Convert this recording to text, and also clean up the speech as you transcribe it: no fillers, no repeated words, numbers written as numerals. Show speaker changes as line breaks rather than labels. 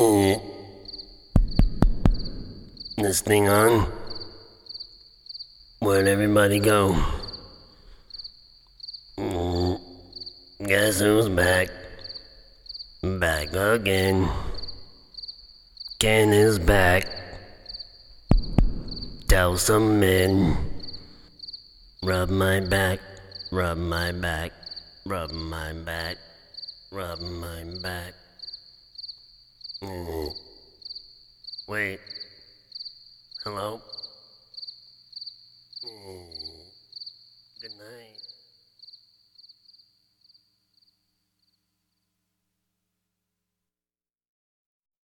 This thing on? Where'd everybody go? Guess who's back? Back again. Ken is back. Tell some men. Rub my back, rub my back, rub my back, rub my back. Wait. Hello?